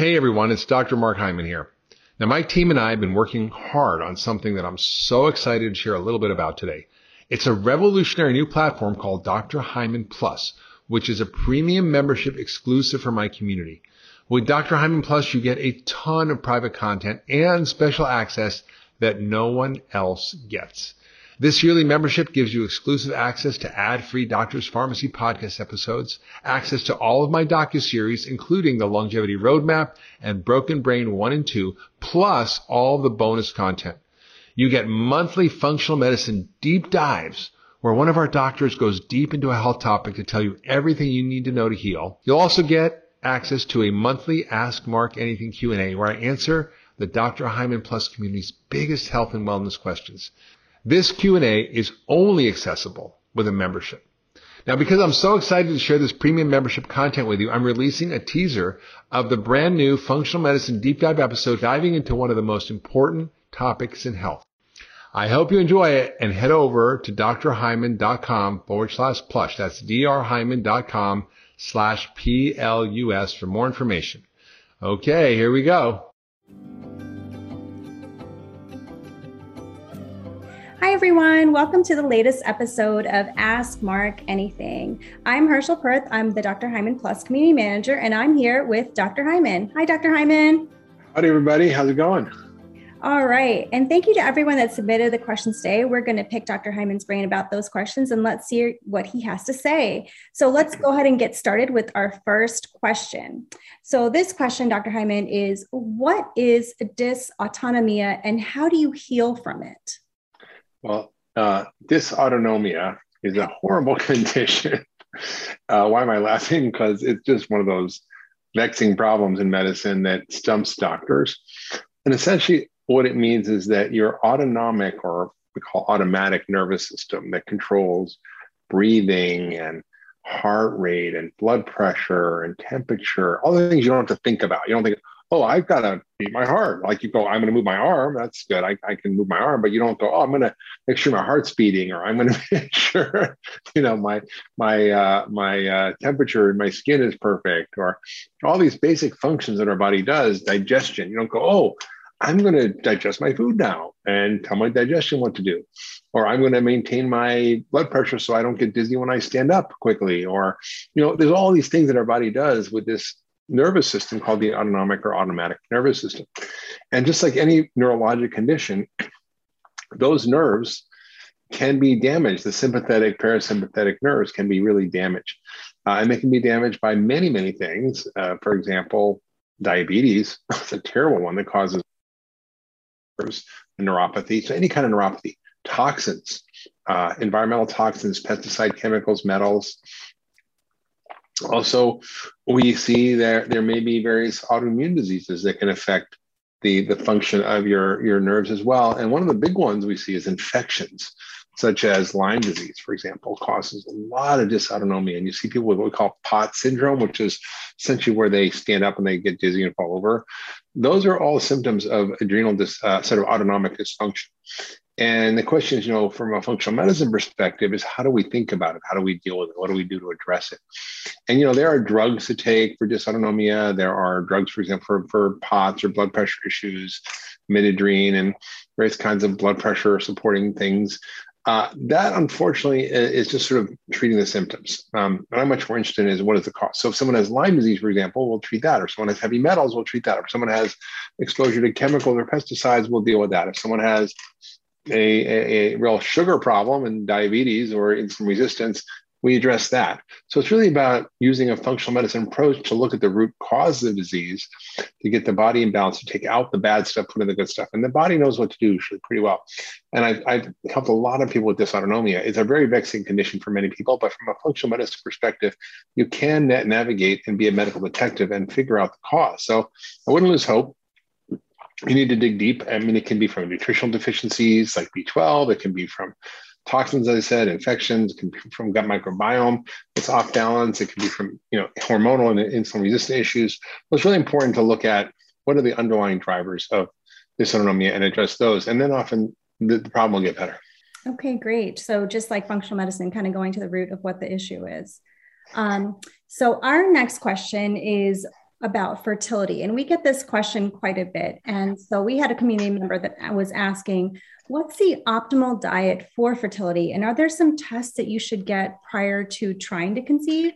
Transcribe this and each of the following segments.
Hey everyone, it's Dr. Mark Hyman here. Now my team and I have been working hard on something that I'm so excited to share a little bit about today. It's a revolutionary new platform called Dr. Hyman Plus, which is a premium membership exclusive for my community. With Dr. Hyman Plus, you get a ton of private content and special access that no one else gets. This yearly membership gives you exclusive access to ad-free Doctor's Pharmacy podcast episodes, access to all of my docuseries, including the Longevity Roadmap and Broken Brain 1 and 2, plus all the bonus content. You get monthly functional medicine deep dives where one of our doctors goes deep into a health topic to tell you everything you need to know to heal. You'll also get access to a monthly Ask Mark Anything Q&A where I answer the Dr. Hyman Plus community's biggest health and wellness questions. This Q&A is only accessible with a membership. Now, because I'm so excited to share this premium membership content with you, I'm releasing a teaser of the brand new Functional Medicine Deep Dive episode diving into one of the most important topics in health. I hope you enjoy it and head over to drhyman.com/plush. That's drhyman.com/PLUS for more information. Okay, here we go. Hi, everyone. Welcome to the latest episode of Ask Mark Anything. I'm Herschel Perth. I'm the Dr. Hyman Plus Community Manager, and I'm here with Dr. Hyman. Hi, Dr. Hyman. Howdy, everybody. How's it going? All right. And thank you to everyone that submitted the questions today. We're going to pick Dr. Hyman's brain about those questions, and let's see what he has to say. So let's go ahead and get started with our first question. So this question, Dr. Hyman, is what is dysautonomia and how do you heal from it? Well, dysautonomia is a horrible condition. Why am I laughing? Because it's just one of those vexing problems in medicine that stumps doctors. And essentially what it means is that your autonomic, or we call automatic nervous system that controls breathing and heart rate and blood pressure and temperature, all the things you don't have to think about. You don't think, oh, I've got to beat my heart. Like you go, I'm going to move my arm. That's good. I can move my arm, but you don't go, oh, I'm going to make sure my heart's beating, or I'm going to make sure, my temperature in my skin is perfect, or all these basic functions that our body does. Digestion. You don't go, oh, I'm going to digest my food now and tell my digestion what to do, or I'm going to maintain my blood pressure so I don't get dizzy when I stand up quickly, or, there's all these things that our body does with this nervous system called the autonomic or automatic nervous system. And just like any neurologic condition, those nerves can be damaged. The sympathetic, parasympathetic nerves can be really damaged. And they can be damaged by many, many things. For example, diabetes, it's a terrible one that causes neuropathy. So any kind of neuropathy, toxins, environmental toxins, pesticide chemicals, metals. Also, we see there may be various autoimmune diseases that can affect the function of your nerves as well. And one of the big ones we see is infections, such as Lyme disease, for example, causes a lot of dysautonomia. And you see people with what we call POTS syndrome, which is essentially where they stand up and they get dizzy and fall over. Those are all symptoms of adrenal sort of autonomic dysfunction. And the question is, from a functional medicine perspective, is how do we think about it? How do we deal with it? What do we do to address it? And, there are drugs to take for dysautonomia. There are drugs, for example, for POTS or blood pressure issues, midodrine, and various kinds of blood pressure supporting things. That, unfortunately, is just sort of treating the symptoms. What I'm much more interested in is what is the cost. So if someone has Lyme disease, for example, we'll treat that. Or someone has heavy metals, we'll treat that. Or if someone has exposure to chemicals or pesticides, we'll deal with that. If someone has a real sugar problem and diabetes or insulin resistance, we address that. So it's really about using a functional medicine approach to look at the root cause of the disease, to get the body in balance, to take out the bad stuff, put in the good stuff. And the body knows what to do usually pretty well. And I've helped a lot of people with dysautonomia. It's a very vexing condition for many people, but from a functional medicine perspective, you can navigate and be a medical detective and figure out the cause. So I wouldn't lose hope. You need to dig deep. I mean, it can be from nutritional deficiencies like B12. It can be from toxins, as I said, infections. It can be from gut microbiome. It's off balance. It can be from hormonal and insulin resistant issues. So it's really important to look at what are the underlying drivers of dysautonomia and address those. And then often the problem will get better. Okay, great. So just like functional medicine, kind of going to the root of what the issue is. So our next question is, about fertility. And we get this question quite a bit. And so we had a community member that was asking, what's the optimal diet for fertility? And are there some tests that you should get prior to trying to conceive?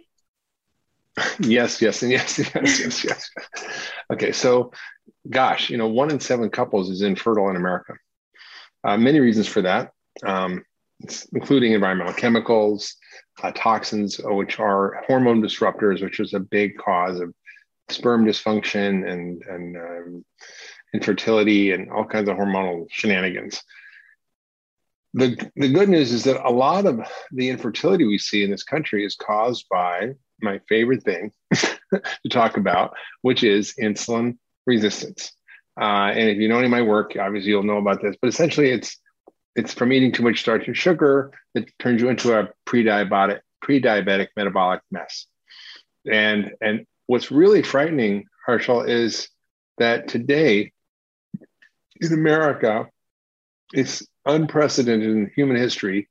Yes, yes, and yes, yes, yes, yes. Okay, so gosh, 1 in 7 couples is infertile in America. Many reasons for that, including environmental chemicals, toxins, which are hormone disruptors, which is a big cause of sperm dysfunction and infertility and all kinds of hormonal shenanigans. The good news is that a lot of the infertility we see in this country is caused by my favorite thing to talk about, which is insulin resistance. And if you know any of my work, obviously you'll know about this, but essentially it's from eating too much starch and sugar that turns you into a pre-diabetic metabolic mess. And what's really frightening, Harshal, is that today in America, it's unprecedented in human history.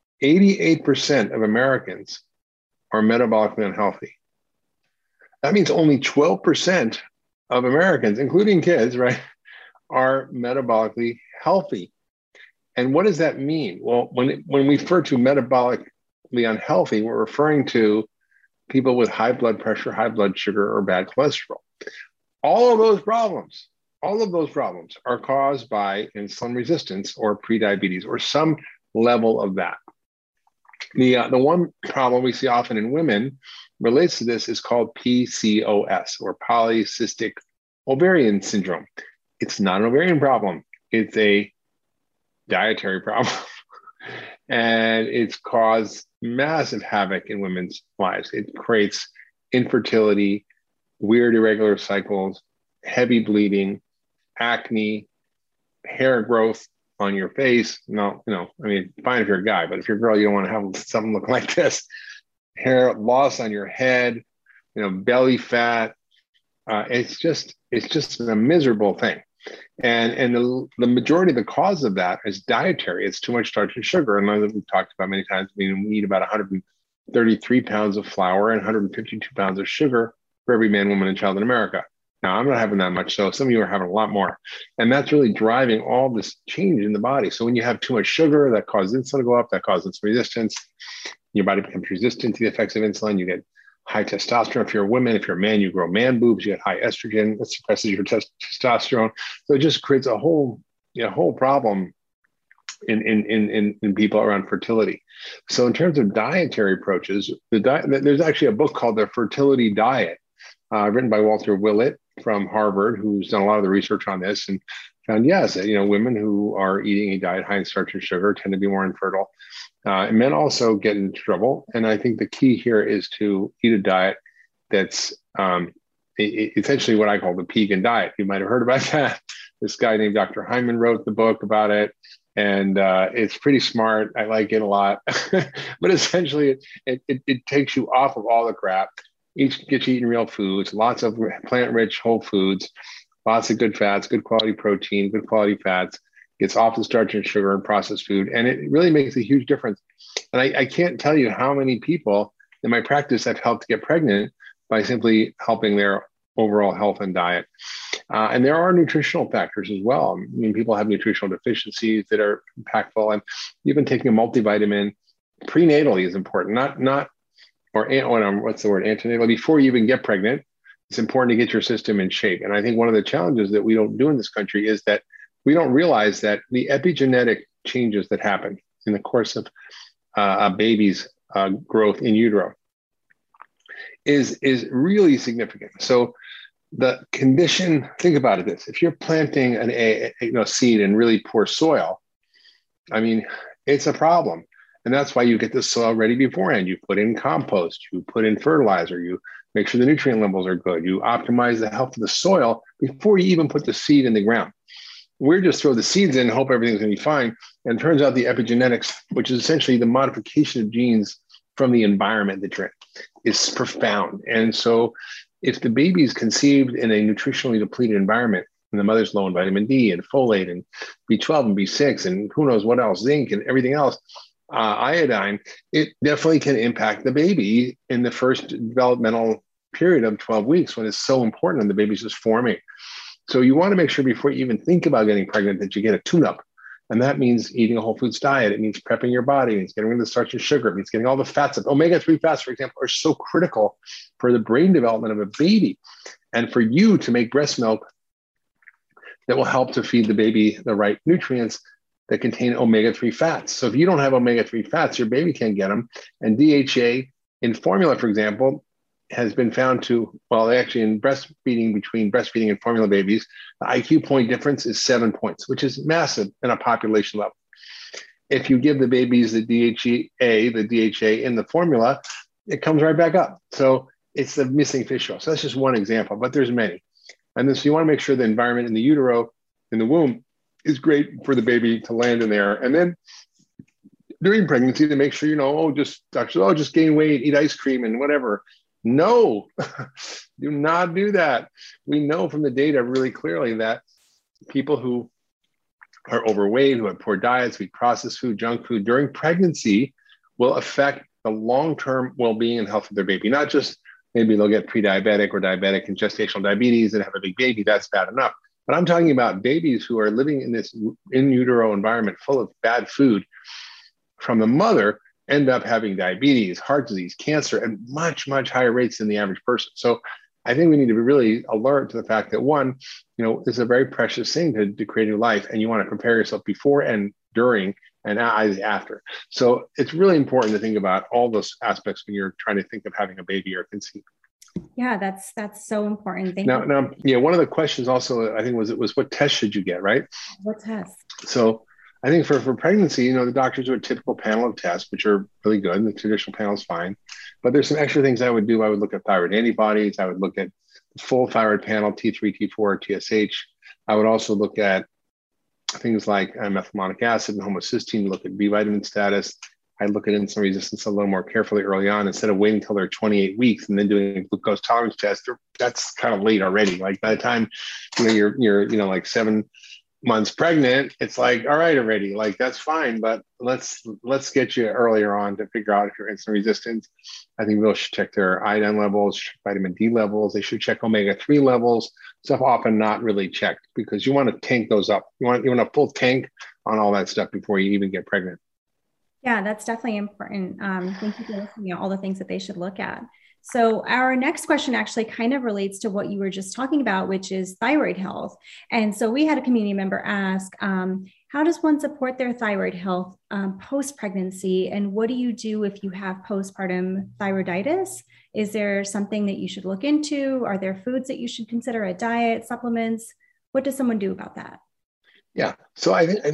88% of Americans are metabolically unhealthy. That means only 12% of Americans, including kids, right, are metabolically healthy. And what does that mean? Well, when we refer to metabolically unhealthy, we're referring to people with high blood pressure, high blood sugar, or bad cholesterol. All of those problems are caused by insulin resistance or prediabetes or some level of that. The one problem we see often in women relates to this is called PCOS or polycystic ovarian syndrome. It's not an ovarian problem. It's a dietary problem. And it's caused massive havoc in women's lives. It creates infertility, weird irregular cycles, heavy bleeding, acne, hair growth on your face. No, fine if you're a guy, but if you're a girl, you don't want to have something look like this. Hair loss on your head, belly fat. It's just a miserable thing. And the majority of the cause of that is dietary. It's too much starch and sugar. And as we've talked about many times, we eat about 133 pounds of flour and 152 pounds of sugar for every man, woman, and child in America. Now, I'm not having that much, so some of you are having a lot more. And that's really driving all this change in the body. So when you have too much sugar, that causes insulin to go up, that causes insulin resistance. Your body becomes resistant to the effects of insulin. You get high testosterone. If you're a woman, if you're a man, you grow man boobs, you get high estrogen, that suppresses your testosterone. So it just creates a whole problem in people around fertility. So in terms of dietary approaches, there's actually a book called The Fertility Diet, written by Walter Willett from Harvard, who's done a lot of the research on this and found, yes, women who are eating a diet high in starch and sugar tend to be more infertile. And men also get into trouble. And I think the key here is to eat a diet that's essentially what I call the Pegan diet. You might have heard about that. This guy named Dr. Hyman wrote the book about it. And it's pretty smart. I like it a lot. But essentially, it takes you off of all the crap. Gets you eating real foods, lots of plant-rich whole foods, lots of good fats, good quality protein, good quality fats, gets off the starch and sugar and processed food. And it really makes a huge difference. And I can't tell you how many people in my practice I've helped get pregnant by simply helping their overall health and diet. And there are nutritional factors as well. I mean, people have nutritional deficiencies that are impactful. And even taking a multivitamin prenatally is important, antenatal, before you even get pregnant. It's important to get your system in shape. And I think one of the challenges that we don't do in this country is that we don't realize that the epigenetic changes that happen in the course of a baby's growth in utero is really significant. So the condition, think about it this, if you're planting a seed in really poor soil, I mean, it's a problem. And that's why you get the soil ready beforehand. You put in compost, you put in fertilizer, you make sure the nutrient levels are good. You optimize the health of the soil before you even put the seed in the ground. We're just throw the seeds in and hope everything's going to be fine. And it turns out the epigenetics, which is essentially the modification of genes from the environment that you're in, is profound. And so if the baby is conceived in a nutritionally depleted environment, and the mother's low in vitamin D and folate and B12 and B6 and who knows what else, zinc and everything else, iodine, it definitely can impact the baby in the first developmental period of 12 weeks when it's so important and the baby's just forming. So you want to make sure before you even think about getting pregnant that you get a tune-up. And that means eating a whole foods diet. It means prepping your body. It means getting rid of the starch and sugar. It means getting all the fats. Omega-3 fats, for example, are so critical for the brain development of a baby and for you to make breast milk that will help to feed the baby the right nutrients that contain omega-3 fats. So if you don't have omega-3 fats, your baby can't get them. And DHA in formula, for example, has been found to, well, actually in breastfeeding, between breastfeeding and formula babies, the IQ point difference is 7 points, which is massive in a population level. If you give the babies the DHA in the formula, it comes right back up. So it's the missing fish oil. So that's just one example, but there's many. And then so you want to make sure the environment in the utero, in the womb, is great for the baby to land in there. And then during pregnancy, to make sure, just gain weight, eat ice cream and whatever. No, do not do that. We know from the data really clearly that people who are overweight, who have poor diets, who eat processed food, junk food during pregnancy will affect the long-term well-being and health of their baby. Not just maybe they'll get pre-diabetic or diabetic and gestational diabetes and have a big baby. That's bad enough. But I'm talking about babies who are living in this in utero environment full of bad food from the mother, end up having diabetes, heart disease, cancer, and much, much higher rates than the average person. So I think we need to be really alert to the fact that one, it's a very precious thing to create a new life, and you want to prepare yourself before and during and after. So it's really important to think about all those aspects when you're trying to think of having a baby or conceive. Yeah, that's so important. Thank you. Now, yeah, one of the questions also, I think was what test should you get, right? What test? So I think for pregnancy, the doctors do a typical panel of tests, which are really good. The traditional panel is fine. But there's some extra things I would do. I would look at thyroid antibodies. I would look at the full thyroid panel, T3, T4, TSH. I would also look at things like methylmalonic acid and homocysteine, look at B vitamin status. I'd look at insulin resistance a little more carefully early on instead of waiting until they're 28 weeks and then doing a glucose tolerance test. That's kind of late already. Like by the time you're like 7 months pregnant, it's like, all right, already, like that's fine, but let's get you earlier on to figure out if you're insulin resistant. I think people should check their iodine levels, vitamin D levels. They should check omega-3 levels. Stuff often not really checked because you want to tank those up. You want a full tank on all that stuff before you even get pregnant. Yeah, that's definitely important. Thank you for listening to all the things that they should look at. So our next question actually kind of relates to what you were just talking about, which is thyroid health. And so we had a community member ask, how does one support their thyroid health post-pregnancy? And what do you do if you have postpartum thyroiditis? Is there something that you should look into? Are there foods that you should consider, a diet, supplements? What does someone do about that? Yeah, so I think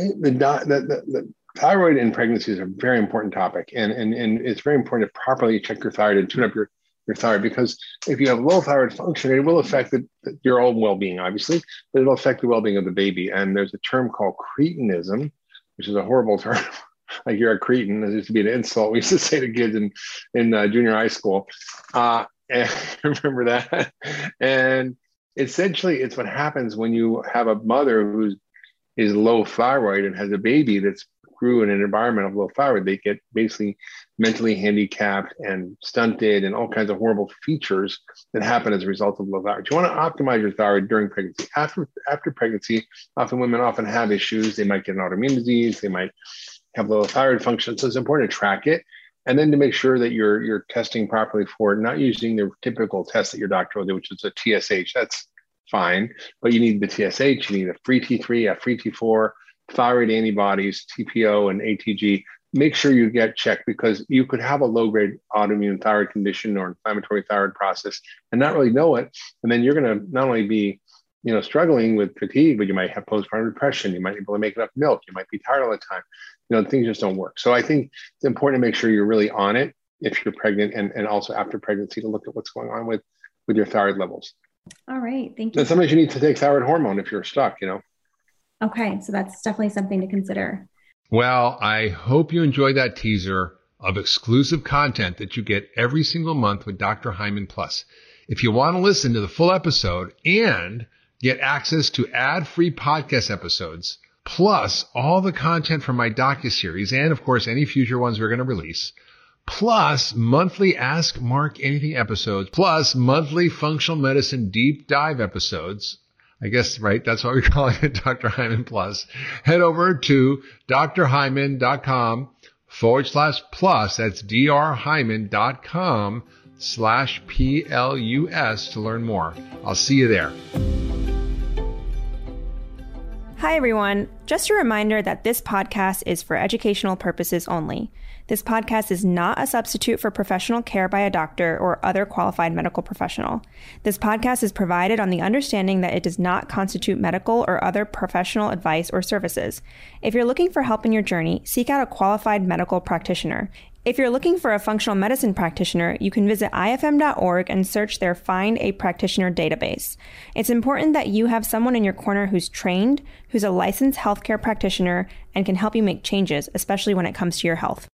the thyroid in pregnancy is a very important topic. And it's very important to properly check your thyroid and tune up your thyroid, because if you have low thyroid function, it will affect your own well-being, obviously, but it'll affect the well-being of the baby. And there's a term called cretinism, which is a horrible term. Like you're a cretin. There used to be an insult we used to say to kids in junior high school. And remember that? And essentially, it's what happens when you have a mother who is low thyroid and has a baby that's grew in an environment of low thyroid. They get basically mentally handicapped and stunted and all kinds of horrible features that happen as a result of low thyroid. You want to optimize your thyroid during pregnancy. After pregnancy, women often have issues. They might get an autoimmune disease. They might have low thyroid function. So it's important to track it. And then to make sure that you're testing properly for it, not using the typical test that your doctor will do, which is a TSH. That's fine. But you need the TSH, you need a free T3, a free T4, thyroid antibodies, TPO and ATG. Make sure you get checked, because you could have a low-grade autoimmune thyroid condition or inflammatory thyroid process and not really know it. And then you're going to not only be, struggling with fatigue, but you might have postpartum depression. You might be able to make enough milk. You might be tired all the time. Things just don't work. So I think it's important to make sure you're really on it if you're pregnant and also after pregnancy to look at what's going on with your thyroid levels. All right. Thank you. And sometimes you need to take thyroid hormone if you're stuck, Okay. So that's definitely something to consider. Well, I hope you enjoyed that teaser of exclusive content that you get every single month with Dr. Hyman Plus. If you want to listen to the full episode and get access to ad-free podcast episodes, plus all the content from my docuseries and, of course, any future ones we're going to release, plus monthly Ask Mark Anything episodes, plus monthly functional medicine deep dive episodes. I guess, right? That's why we're calling it Dr. Hyman Plus. Head over to drhyman.com/plus. That's drhyman.com/PLUS to learn more. I'll see you there. Hi, everyone. Just a reminder that this podcast is for educational purposes only. This podcast is not a substitute for professional care by a doctor or other qualified medical professional. This podcast is provided on the understanding that it does not constitute medical or other professional advice or services. If you're looking for help in your journey, seek out a qualified medical practitioner. If you're looking for a functional medicine practitioner, you can visit ifm.org and search their Find a Practitioner database. It's important that you have someone in your corner who's trained, who's a licensed healthcare practitioner, and can help you make changes, especially when it comes to your health.